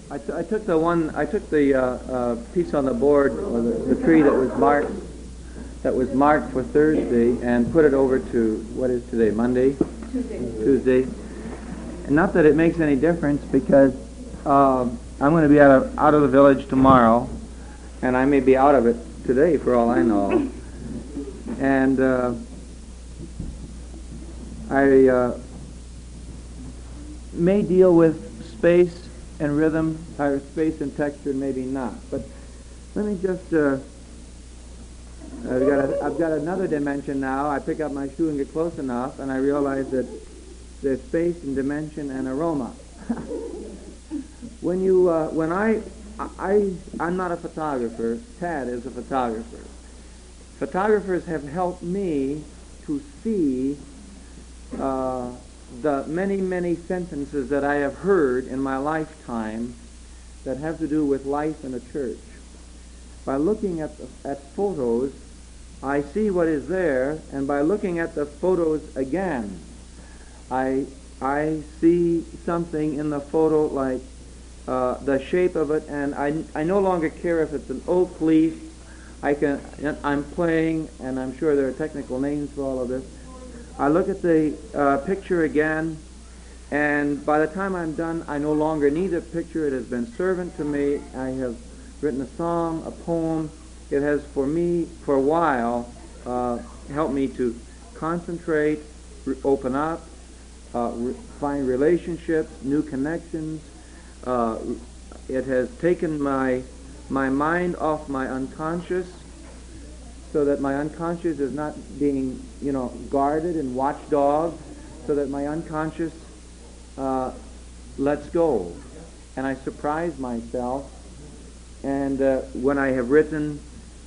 I took the piece on the board, or the tree that was marked for Thursday, and put it over to, what is today, Monday? Tuesday. And not that it makes any difference, because I'm going to be out of the village tomorrow, and I may be out of it today for all I know. And I may deal with space and rhythm, or space and texture, maybe not. But let me just, I've got another dimension now. I pick up my shoe and get close enough, and I realize that there's space and dimension and aroma. I'm not a photographer. Tad is a photographer. Photographers have helped me to see the many, many sentences that I have heard in my lifetime that have to do with life in a church. By looking at photos, I see what is there, and by looking at the photos again, I see something in the photo, like the shape of it, and I no longer care if it's an oak leaf. I'm playing, and I'm sure there are technical names for all of this. I look at the picture again, and by the time I'm done, I no longer need a picture. It has been servant to me. I have written a song, a poem. It has, for me, for a while, helped me to concentrate, open up, find relationships, new connections. It has taken my mind off my unconscious, so that my unconscious is not being, guarded and watchdogged, so that my unconscious lets go. And I surprise myself, and when I have written,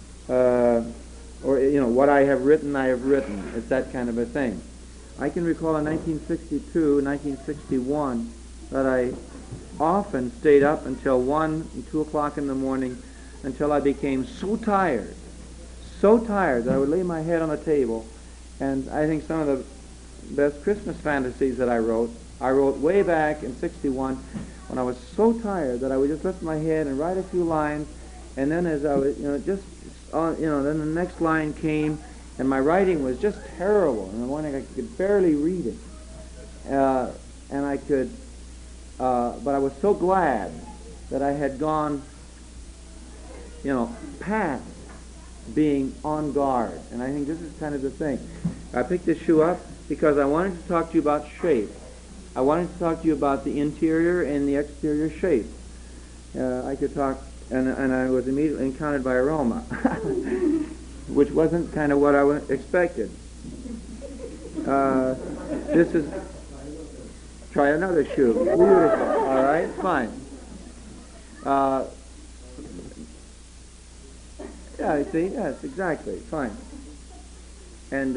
what I have written, I have written. It's that kind of a thing. I can recall in 1962, 1961, that I often stayed up until 1 and 2 o'clock in the morning until I became so tired that I would lay my head on the table. And I think some of the best Christmas fantasies that I wrote way back in 61 when I was so tired that I would just lift my head and write a few lines, and then as I was, then the next line came, and my writing was just terrible. In the morning I could barely read it. And I could, but I was so glad that I had gone, past being on guard. And I think this is kind of the thing. I picked this shoe up because I wanted to talk to you about shape. I wanted to talk to you about the interior and the exterior shape. I could talk, and I was immediately encountered by aroma, which wasn't kind of what I expected. This is, try another shoe. Beautiful. All right, fine. Yeah, I see. Yes, exactly. Fine. And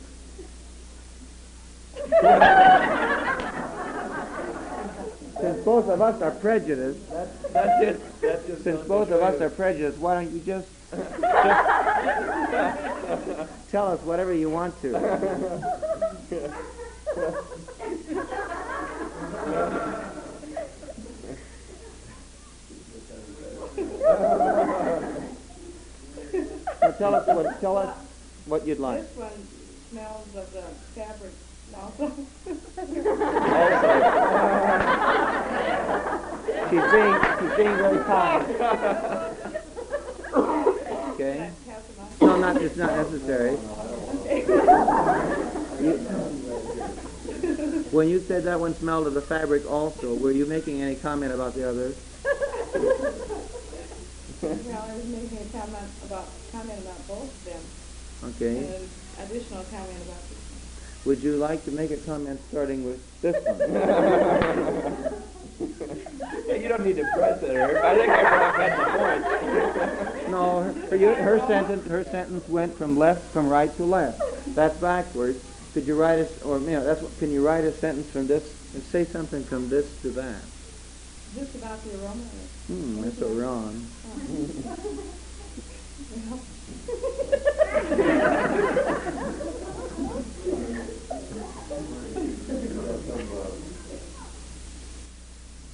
since both of us are prejudiced, since both of us are prejudiced, why don't you just tell us whatever you want to? Tell us what you'd like. This one smells of the fabric also. She's being very kind. Okay. No, it's not necessary. When you said that one smelled of the fabric also, were you making any comment about the others? Well, I was making a comment about both of them. Okay. And an additional comment about this one. Would you like to make a comment starting with this one? You don't need to press it, Herb. I think I got the point. No, her sentence went from right to left. That's backwards. Could you write can you write a sentence from this and say something from this to that? Just about the aroma. That's so wrong.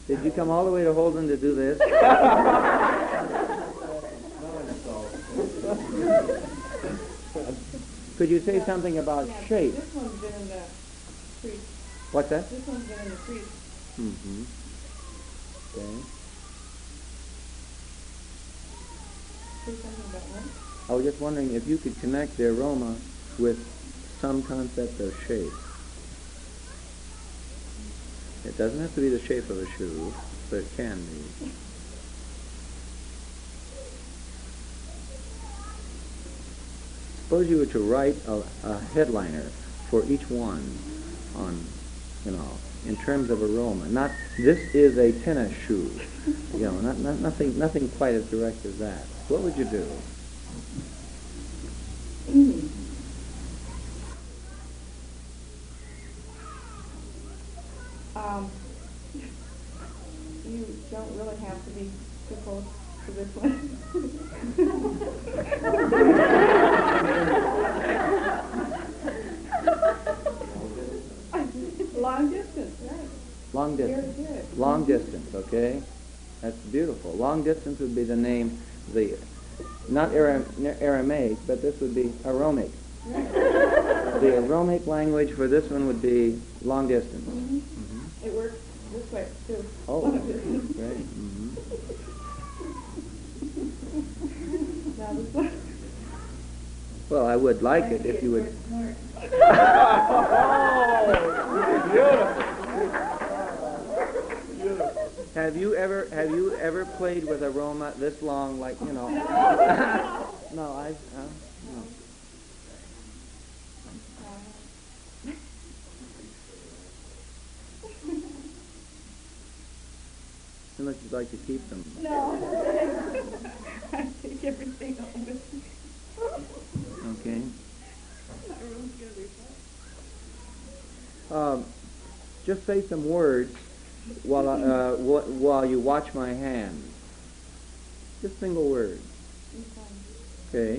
Did you come all the way to Holden to do this? Could you say something about Yeah, shape? This one's been in the creek. What's that? This one's been in the creek. Mm-hmm. Okay. Say something about one. I was just wondering if you could connect the aroma with some concept of shape. It doesn't have to be the shape of a shoe, but it can be. Suppose you were to write a headliner for each one on, in terms of aroma. Not, this is a tennis shoe. Nothing quite as direct as that. What would you do? You don't really have to be too close to this one. Long distance, right. Long distance. Very good. Long distance, okay? That's beautiful. Long distance would be the name, not Aramaic, but this would be Aromic. Right. The Aromic language for this one would be long distance. Mm-hmm. It works this way, too. Oh, Long distance. great. Mm-hmm. Now this one. Well, I would like it if you would. Have you ever played with aroma this long, like, No, no. Unless you'd like to keep them. No. I take everything home with me. Okay. My room's gonna be full. Just say some words while you watch my hand. Just single words. Okay.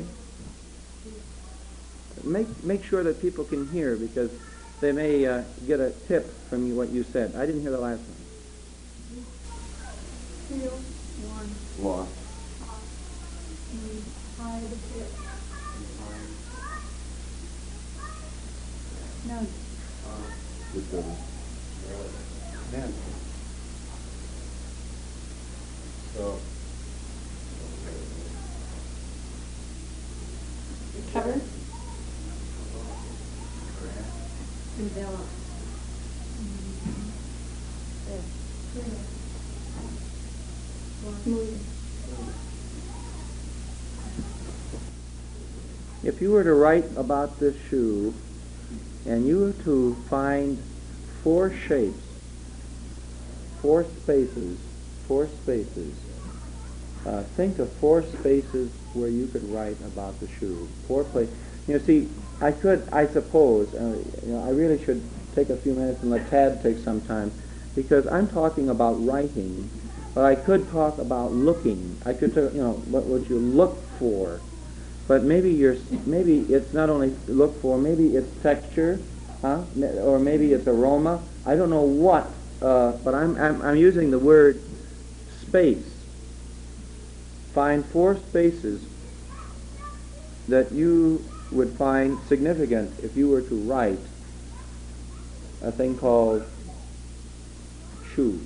Make sure that people can hear, because they may get a tip from what you said. I didn't hear the last one. Feel, warm, Lost. hide, none. Yeah. So. Recover. Develop. Smooth. If you were to write about this shoe, and you were to find 4 shapes, 4 spaces, think of 4 spaces where you could write about the shoe. 4 places. See, I suppose, I really should take a few minutes and let Tad take some time, because I'm talking about writing, but I could talk about looking. I could, what would you look for? But maybe it's not only look for, maybe it's texture, or maybe it's aroma. I don't know what, but I'm using the word space. Find 4 spaces that you would find significant if you were to write a thing called shoe.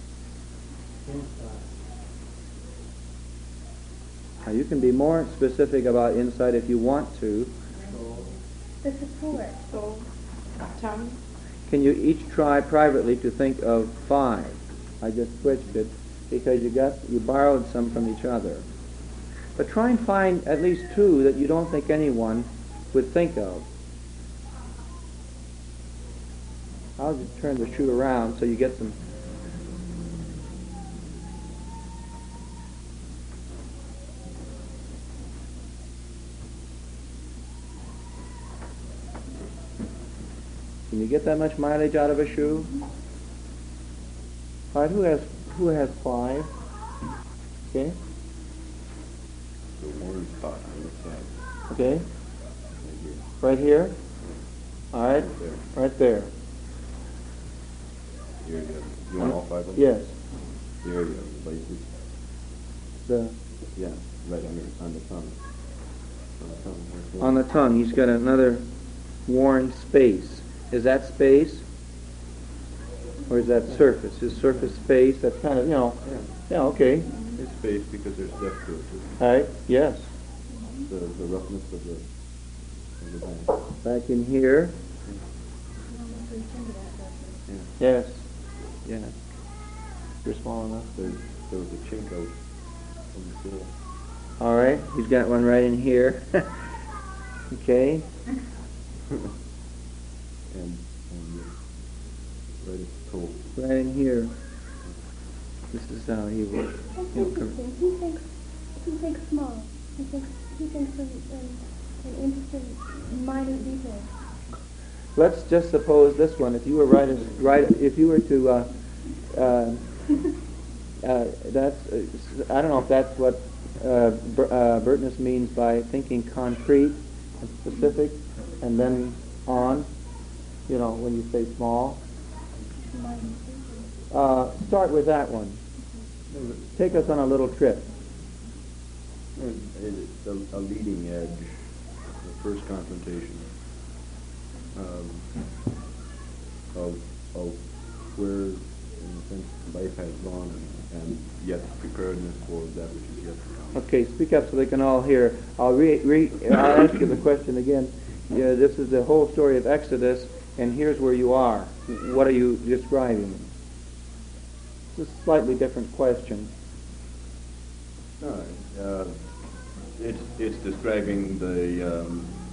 Now you can be more specific about inside if you want to. The support. Soul. Tongue. Can you each try privately to think of 5? I just switched it because you borrowed some from each other. But try and find at least 2 that you don't think anyone would think of. I'll just turn the shoe around so you get some. Can you get that much mileage out of a shoe? All right, who has 5? Okay. The worm spot on the side. Okay. Right here. Right here. All right. Right there. Right there. Here you go. You want all 5 of them? Yes. area of the bases. The Yeah, right on the tongue. on the tongue, he's got another worn space. Is that space? Or is that surface? Is surface space? That's kind of, yeah, okay. It's space because there's depth to it. All right, yes. The roughness of the band. Back in here. Yes. Yeah. You're small enough. There was a chink out from the floor. All right, he's got one right in here. Okay. and right at the toe. Right in here. This is how he will. That's interesting. He thinks small. He thinks in interesting, minor details. Let's just suppose this one. If you were if you were to, that's. I don't know if that's what Burtness means by thinking concrete and specific, and then on. When you say small. Start with that one. Take us on a little trip. It's a leading edge, the first confrontation of where, in a sense, life has gone and yet preparedness for that which is yet to come. Okay, speak up so they can all hear. I'll ask you the question again. Yeah, this is the whole story of Exodus, and here's where you are. What are you describing? It's a slightly different question. It's describing the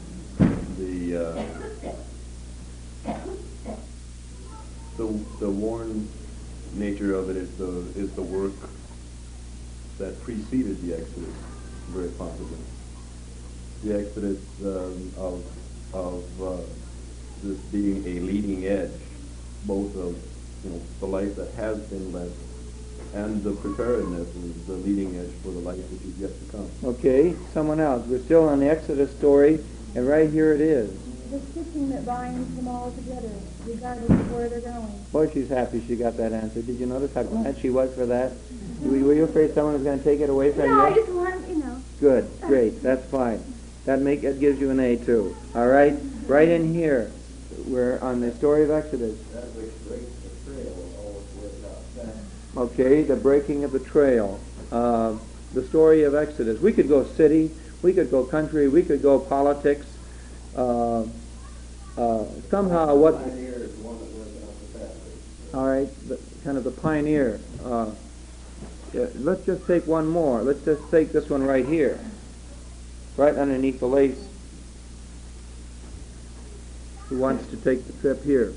worn nature of it is the work that preceded the Exodus, very possibly. The Exodus of this being a leading edge, both of the life that has been led, and the preparedness is the leading edge for the life which is yet to come. Okay, someone else. We're still on the Exodus story, and right here it is. The stitching that binds them all together, regardless of where they're going. Boy, she's happy she got that answer. Did you notice how glad she was for that? Were you afraid someone was going to take it away from you? No, I just want, Good, great, that's fine. That gives you an A too. All right, right in here. We're on the story of Exodus. Okay, the breaking of the trail. The story of Exodus. We could go city, we could go country, we could go politics. Somehow what... All right, kind of the pioneer. Let's just take one more. Let's just take this one right here. Right underneath the lace. Who wants to take the trip here?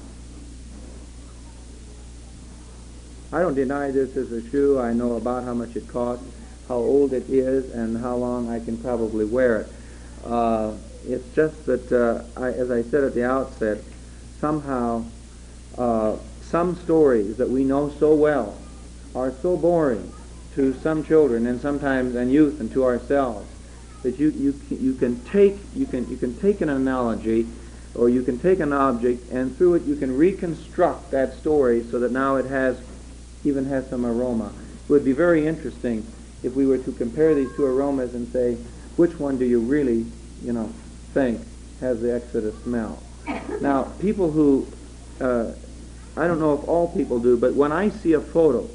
I don't deny this is a shoe. I know about how much it costs, how old it is, and how long I can probably wear it. It's just that, as I said at the outset, somehow some stories that we know so well are so boring to some children and sometimes and youth and to ourselves that you can take an analogy, or you can take an object, and through it you can reconstruct that story so that now it even has some aroma. It would be very interesting if we were to compare these two aromas and say, which one do you really, think has the Exodus smell? Now, people who, I don't know if all people do, but when I see a photo,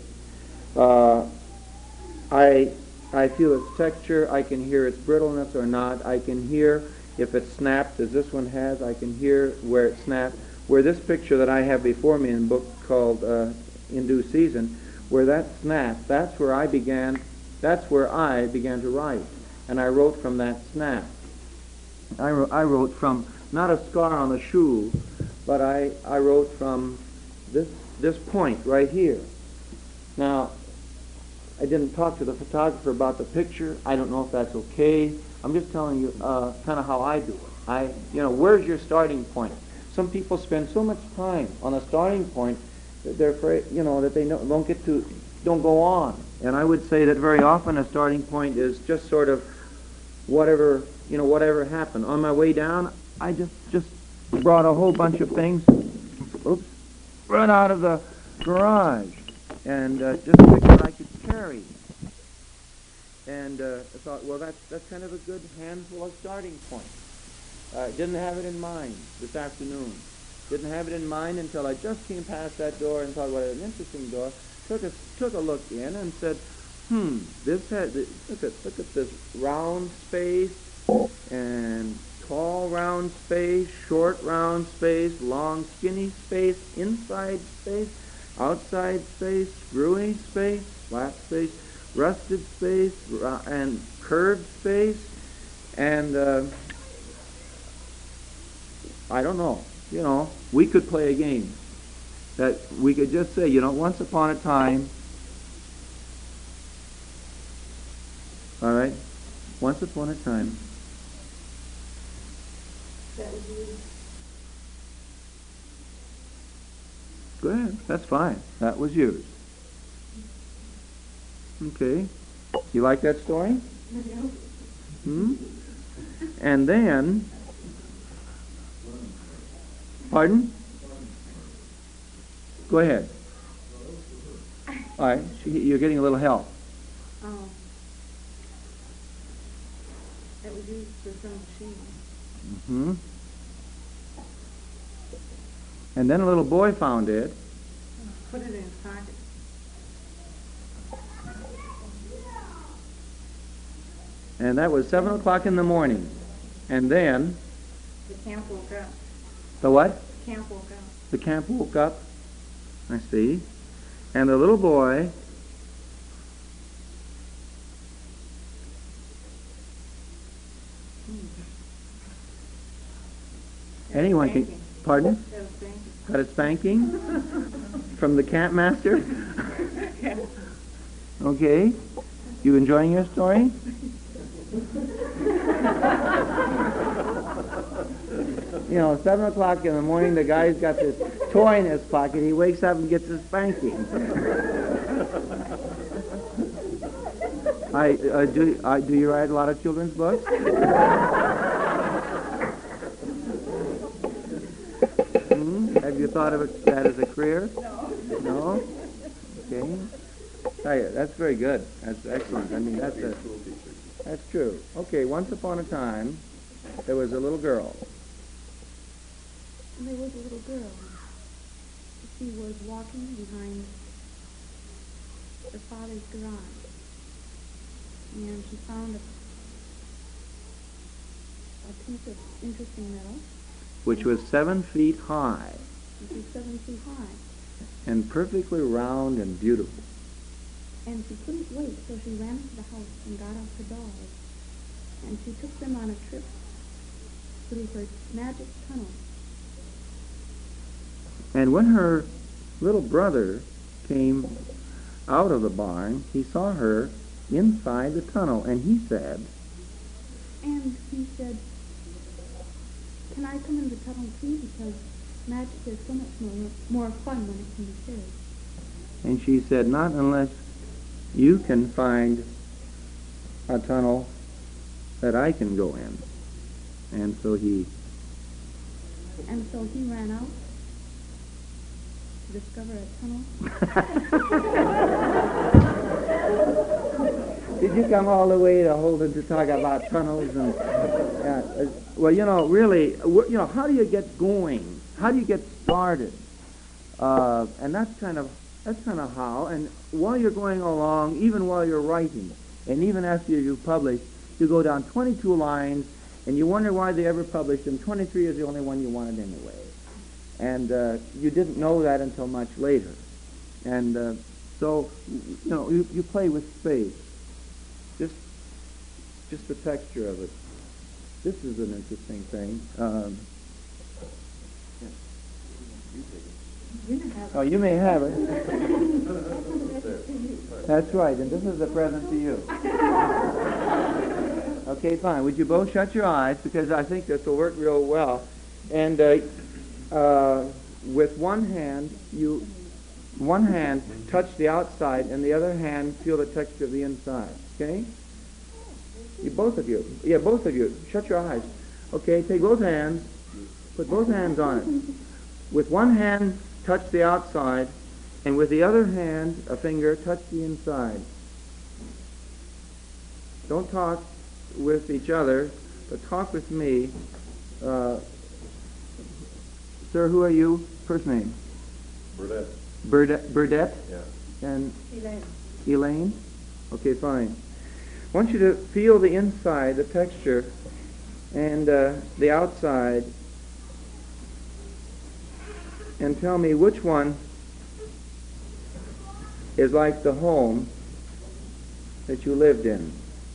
I feel its texture, I can hear its brittleness or not, I can hear if it snaps, as this one has, I can hear where it snapped. Where this picture that I have before me in a book called In Due Season, where that snapped, that's where I began to write. And I wrote from that snap. I wrote from, not a scar on the shoe, but I wrote from this point right here. Now, I didn't talk to the photographer about the picture. I don't know if that's okay. I'm just telling you kind of how I do it. Where's your starting point? Some people spend so much time on a starting point that they're afraid, that they don't go on. And I would say that very often a starting point is just sort of whatever happened. On my way down, I just brought a whole bunch of things, right out of the garage. and just picked what I could carry. And I thought, well, that's kind of a good handful of starting point. Didn't have it in mind this afternoon. Didn't have it in mind until I just came past that door and thought, what an interesting door. Took a look in and said, this has, look at this round space and tall round space, short round space, long skinny space, inside space, outside space, screwy space, flat space, rusted space, and curved space, and I don't know. You know, we could play a game that we could just say, you know, once upon a time, all right, once upon a time. That was you. Go ahead, that's fine. That was used. Okay. You like that story? Hmm? And then, pardon? Go ahead. All right, you're getting a little help. Oh. That was used for some machine. Mm-hmm. And then a little boy found it. Put it in his pocket. And that was 7 o'clock in the morning. And then, The camp woke up. the what? Camp woke up. The camp woke up. I see. And the little boy anyone can, Spanking. pardon? That was spanking. Got a spanking from the camp master? Okay. You enjoying your story? You know, 7 o'clock in the morning, the guy's got this toy in his pocket. He wakes up and gets a spanking. Do you write a lot of children's books? Have you thought of that as a career? No. Okay. That's very good. That's excellent. I mean, that's true. Okay. Once upon a time, there was a little girl. There was a little girl. She was walking behind her father's garage. And she found a piece of interesting metal. Which was 7 feet high. It was 7 feet high. And perfectly round and beautiful. And she couldn't wait, so she ran to the house and got out her dolls. And she took them on a trip through her magic tunnel. And when her little brother came out of the barn, he saw her inside the tunnel, and he said, can I come in the tunnel too? Because magic is so much more fun when it can be shared. and she said, not unless you can find a tunnel that I can go in. And so he ran out to discover a tunnel. Did you come all the way to Holden to talk about tunnels? And well, you know, really, you know, how do you get going? How do you get started? And that's kind of how. And while you're going along, even while you're writing, and even after you've published, you go down 22 lines, and you wonder why they ever published them. 23 is the only one you wanted anyway. And you didn't know that until much later. And so, you know, you play with space. Just the texture of it. This is an interesting thing. Oh, you may have it. That's right, and this is a present to you. Okay, fine. Would you both shut your eyes, because I think this will work real well. And with one hand touch the outside, and the other hand feel the texture of the inside. Okay? Both of you. Yeah, both of you. Shut your eyes. Okay, take both hands. Put both hands on it. With one hand, touch the outside, And with the other hand, a finger, touch the inside. Don't talk with each other, but talk with me. Sir, who are you? First name? Burdette. Burdette? Yeah. And Elaine. Elaine? Okay, fine. I want you to feel the inside, the texture, and the outside, and tell me which one is like the home that you lived in.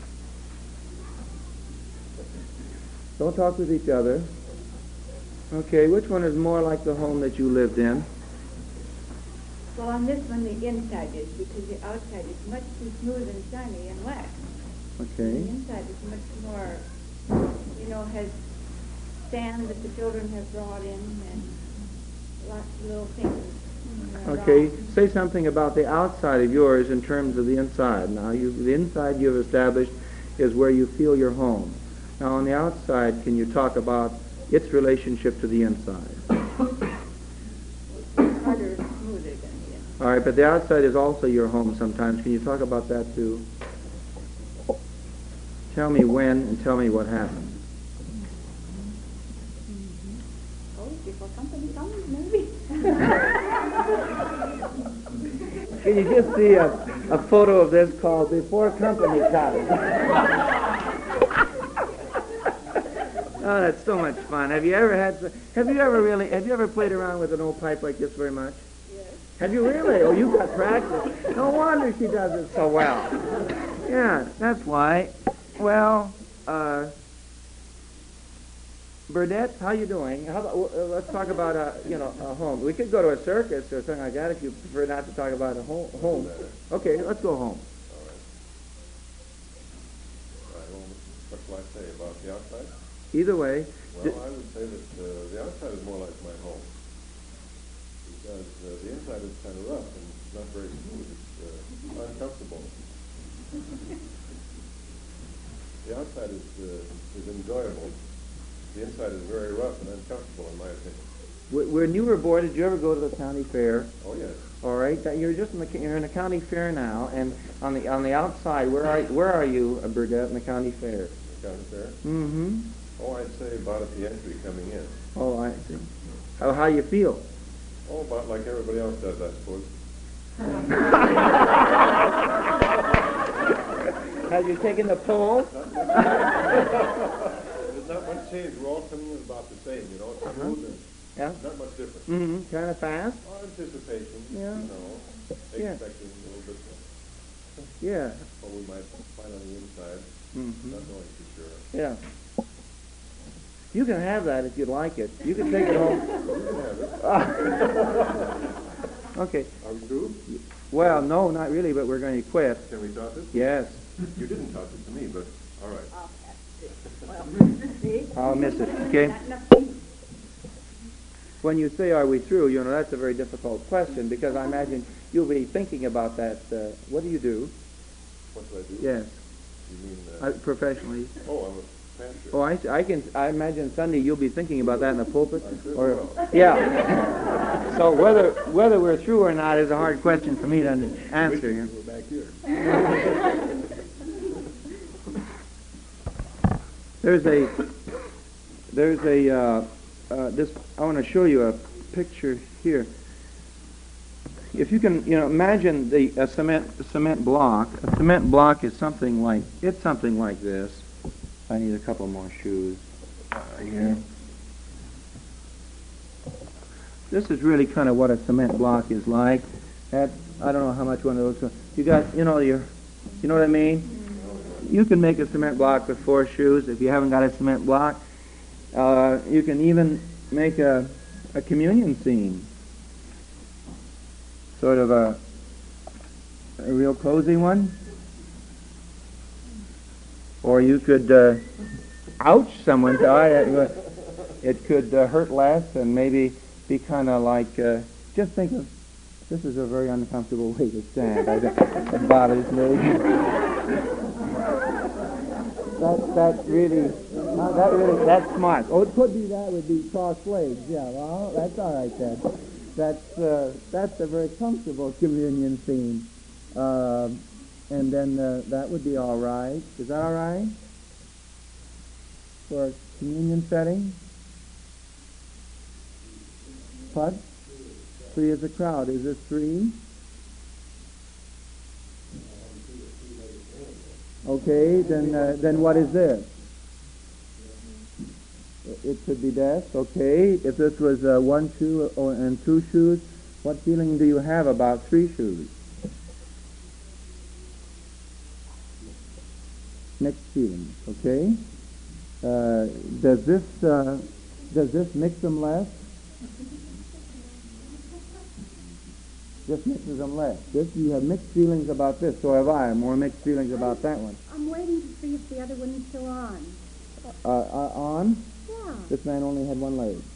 Don't talk with each other. Okay, which one is more like the home that you lived in? Well, on this one, the inside is, because the outside is much too smooth and shiny and wax. Okay. The inside is much more, has sand that the children have brought in and lots of little things. Okay, say something about the outside of yours in terms of the inside. Now, the inside you've established is where you feel your home. Now, on the outside, can you talk about its relationship to the inside? Harder and smoother than the inside. All right, but the outside is also your home sometimes. Can you talk about that too? Tell me when and tell me what happened. Oh, before company comes, maybe. Can you just see a photo of this called Before Company Comes? Oh, that's so much fun. Have you ever played around with an old pipe like this very much? Yes. Have you really? Oh, you've got practice. No wonder she does it so well. Yeah, that's why. Well, Burdette, how you doing? How about, let's talk about a home. We could go to a circus or something like that if you prefer not to talk about a home. Okay, let's go home. All right, well, what shall I say about the outside? Either way. Well, I would say that the outside is more like my home. Because the inside is kind of rough and not very smooth. It's uncomfortable. The outside is enjoyable. The inside is very rough and uncomfortable, in my opinion. When you were born, did you ever go to the county fair? Oh, yes. All right, you're in the county fair now, and on the outside, where are you, Burdette, in the county fair? The county fair? Mm-hmm. Oh, I'd say about at the entry coming in. Oh, I see. How you feel? Oh, about like everybody else does, I suppose. Have you taken the poll? There's not much change. We're all coming in about the same, It's smooth and Yeah. not much different. Mm-hmm. Kind of fast? Oh, anticipation, Yeah. Yeah. expecting a little bit more. Yeah. What we might find on the inside, Mm-hmm. not knowing for sure. Yeah. You can have that if you'd like it. You can take it home. You can have it. Okay. Are we through? Well, no, not really, but we're going to quit. Can we toss it? Yes. You didn't toss it to me, but all right. Oh, that's it. Well, see? I'll miss it, okay? Not enough tea. When you say, are we through, that's a very difficult question because I imagine you'll be thinking about that. What do you do? What do I do? Yes. You mean, Professionally. oh, I'm a pastor. Oh, I imagine Sunday you'll be thinking about that in the pulpit. I sure Or will. yeah. So whether we're through or not is a hard question for me to answer. We're back here. There's this. I want to show you a picture here. If you can, imagine a cement block. A cement block is something like this. I need a couple more shoes here. This is really kind of what a cement block is like. I don't know how much one of those. You got, you know what I mean? You can make a cement block with 4 shoes. If you haven't got a cement block, you can even make a communion scene. Sort of a real cozy one. Or you could ouch someone. It could hurt less and maybe be kind of like, just think of, this is a very uncomfortable way to stand. It bothers me. That's smart. Oh, it could be that would be cross legs. Yeah, well, that's all right then. That's a very comfortable communion scene. And then that would be all right. Is that all right? For a communion setting? What? 3 is a crowd. Is it 3? Okay, then what is this? It could be death. Okay, if this was 1 shoe and 2 shoes, what feeling do you have about 3 shoes? Mixed feelings. Okay. Does this mix them less? This mixes them less. This, you have mixed feelings about this, so have I. More mixed feelings about that one. I'm waiting to see if the other one is still on. On? Yeah. This man only had 1 leg.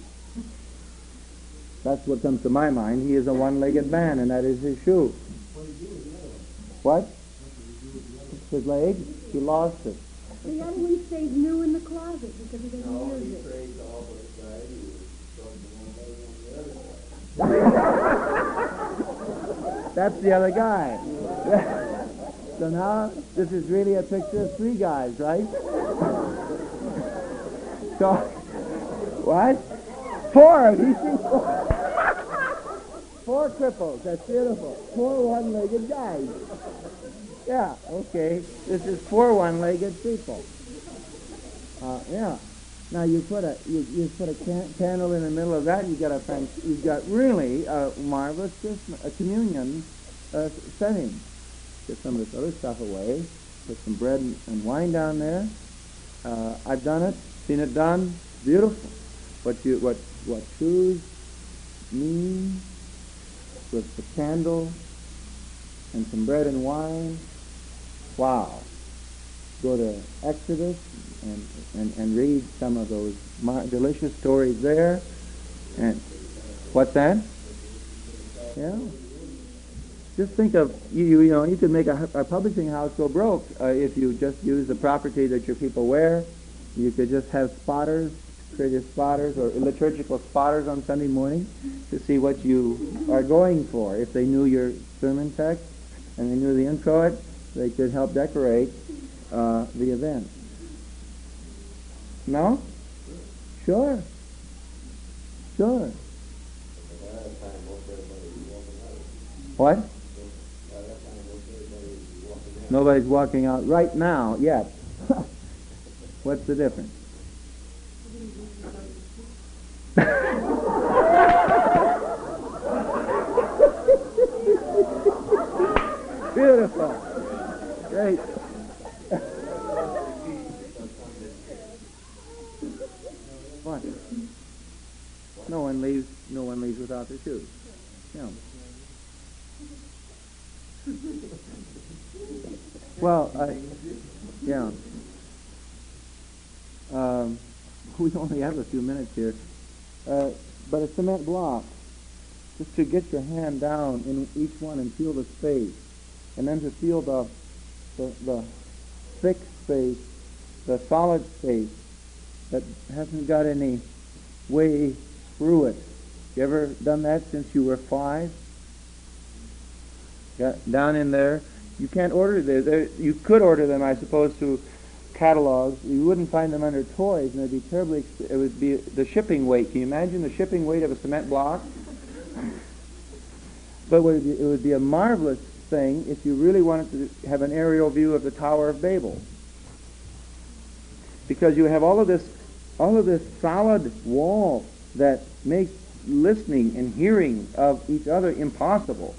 That's what comes to my mind. He is a 1-legged man, and that is his shoe. What? His leg? He lost it. The other one stays new in the closet because he doesn't use it. That's the other guy. So now, this is really a picture of 3 guys, right? So, what? 4. He sees 4. 4 cripples. That's beautiful. 4 1-legged guys. Yeah, okay. This is 4 1-legged people. Yeah. Now you put a candle in the middle of that. You've got really a marvelous communion setting. Get some of this other stuff away. Put some bread and wine down there. I've done it. Seen it done. Beautiful. What shoes mean with the candle and some bread and wine. Wow. Go to Exodus and read some of those delicious stories there. And what's that? Yeah. Just think of, you could make a publishing house go broke if you just use the property that your people wear. You could just have spotters, creative spotters or liturgical spotters on Sunday morning to see what you are going for. If they knew your sermon text and they knew the introit, they could help decorate the event. No? Sure. Sure. What? Nobody's walking out right now yet. What's the difference? Beautiful. Great. What? No one leaves without their shoes. Yeah. Well, yeah. We only have a few minutes here. But a cement block, just to get your hand down in each one and feel the space, and then to feel the thick space, the solid space that hasn't got any way through it. You ever done that since you were 5? Got down in there. You can't order them. You could order them, I suppose, through catalogs. You wouldn't find them under toys, and it'd be terribly. It would be the shipping weight. Can you imagine the shipping weight of a cement block? But it would be a marvelous thing if you really wanted to have an aerial view of the Tower of Babel, because you have all of this solid wall that makes listening and hearing of each other impossible.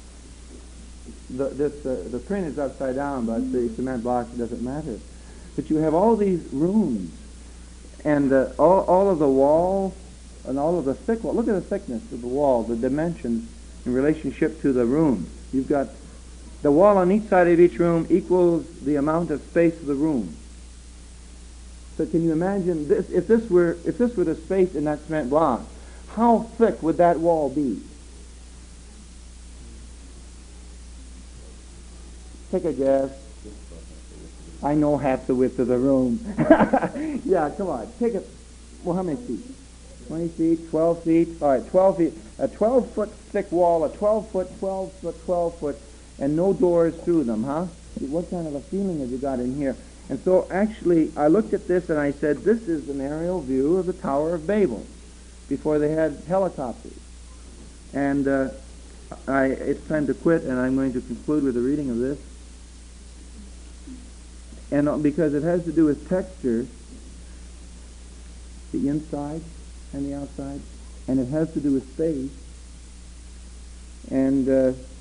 The print is upside down, but the cement block doesn't matter. But you have all these rooms, and all of the wall, and all of the thick wall. Look at the thickness of the wall, the dimensions in relationship to the room. You've got the wall on each side of each room equals the amount of space of the room. So can you imagine this? If this were the space in that cement block, how thick would that wall be? Take a guess. I know half the width of the room. Yeah, come on. Take it. Well, how many feet? 20 feet, 12 feet, all right, 12 feet, a 12-foot thick wall, a 12-foot, 12-foot, 12-foot, and no doors through them, huh? What kind of a feeling have you got in here? And so actually, I looked at this and I said, this is an aerial view of the Tower of Babel before they had helicopters. And it's time to quit, and I'm going to conclude with the reading of this. And because it has to do with texture, the inside and the outside, and it has to do with space, and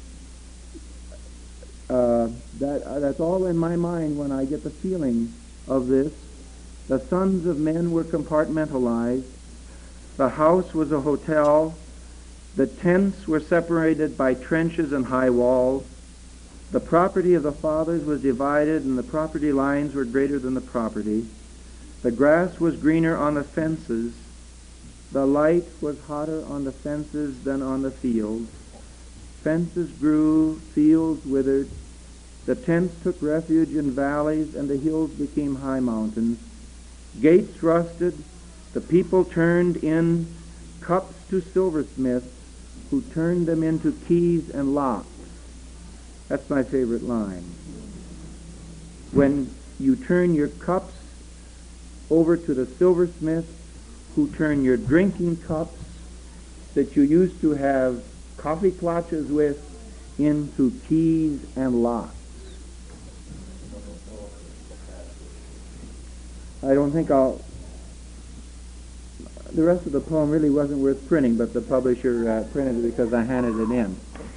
that's all in my mind when I get the feeling of this. The sons of men were compartmentalized. The house was a hotel. The tents were separated by trenches and high walls. The property of the fathers was divided, and the property lines were greater than the property. The grass was greener on the fences. The light was hotter on the fences than on the fields. Fences grew, fields withered. The tents took refuge in valleys, and the hills became high mountains. Gates rusted. The people turned in cups to silversmiths, who turned them into keys and locks. That's my favorite line. When you turn your cups over to the silversmith, who turn your drinking cups that you used to have coffee clutches with into keys and locks. I don't think the rest of the poem really wasn't worth printing, but the publisher printed it because I handed it in.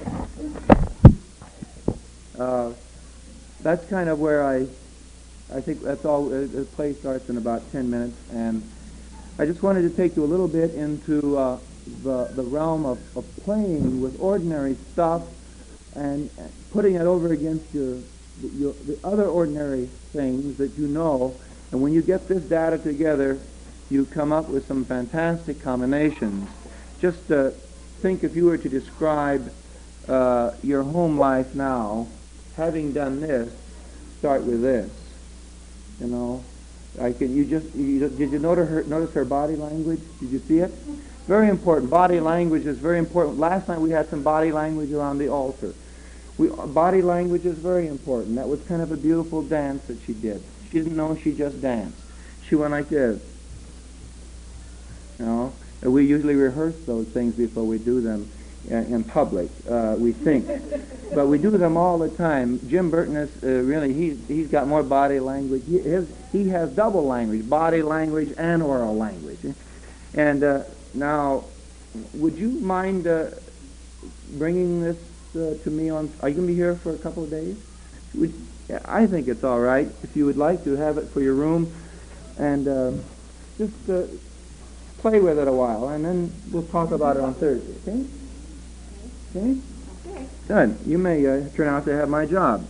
That's kind of where I think that's all. The play starts in about 10 minutes, and I just wanted to take you a little bit into the realm of playing with ordinary stuff and putting it over against the other ordinary things that you know. And when you get this data together, you come up with some fantastic combinations. Just think if you were to describe your home life now, having done this, start with this. You know, did you notice her body language? Did you see it? Very important. Body language is very important. Last night we had some body language around the altar. Body language is very important. That was kind of a beautiful dance that she did. She didn't know, she just danced. She went like this. You know, we usually rehearse those things before we do them in public. We think, but we do them all the time. Jim Burton is really he's got more body language. He has double language, body language and oral language. And now, would you mind bringing this to me on? Are you going to be here for a couple of days? I think it's all right if you would like to have it for your room, and just play with it a while, and then we'll talk about it on Thursday. Okay? Okay? Okay. Good. You may turn out to have my job.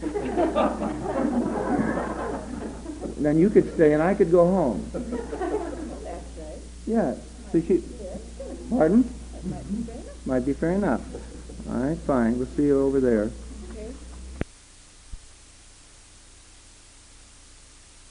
Then you could stay and I could go home. That's right. Yeah. So pardon? Might be fair enough. All right, fine. We'll see you over there.